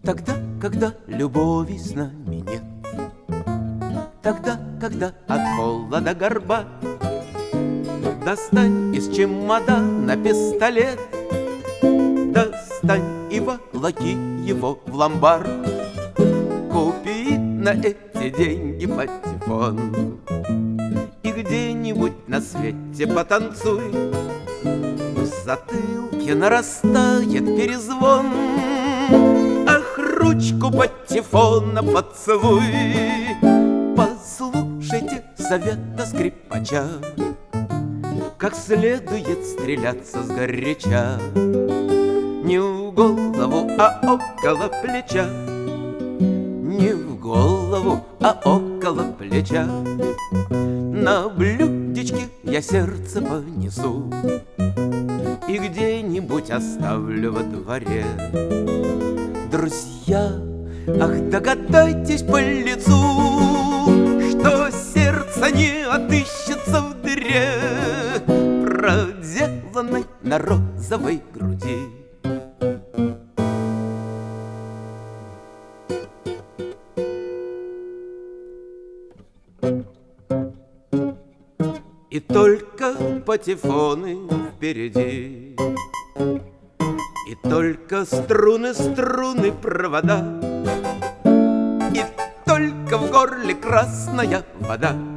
Тогда, когда любови с нами нет, тогда, когда от холода горба, достань из чемодана пистолет, достань и волоки его в ломбард. Купи на эти деньги патефон и где-нибудь на свете потанцуй. В затылке нарастает перезвон, ах, ручку патефона поцелуй. Послушайте совета скрипача, как следует стреляться сгоряча. Не в голову, а около плеча, не в голову, а около плеча. На блюдечке я сердце понесу и где-нибудь оставлю во дворе. Друзья, ах, догадайтесь по лицу, что сердце не отыщется в дыре, проделанной на розовой груди. И только патефоны впереди, и только струны, струны, провода, и только в горле красная вода.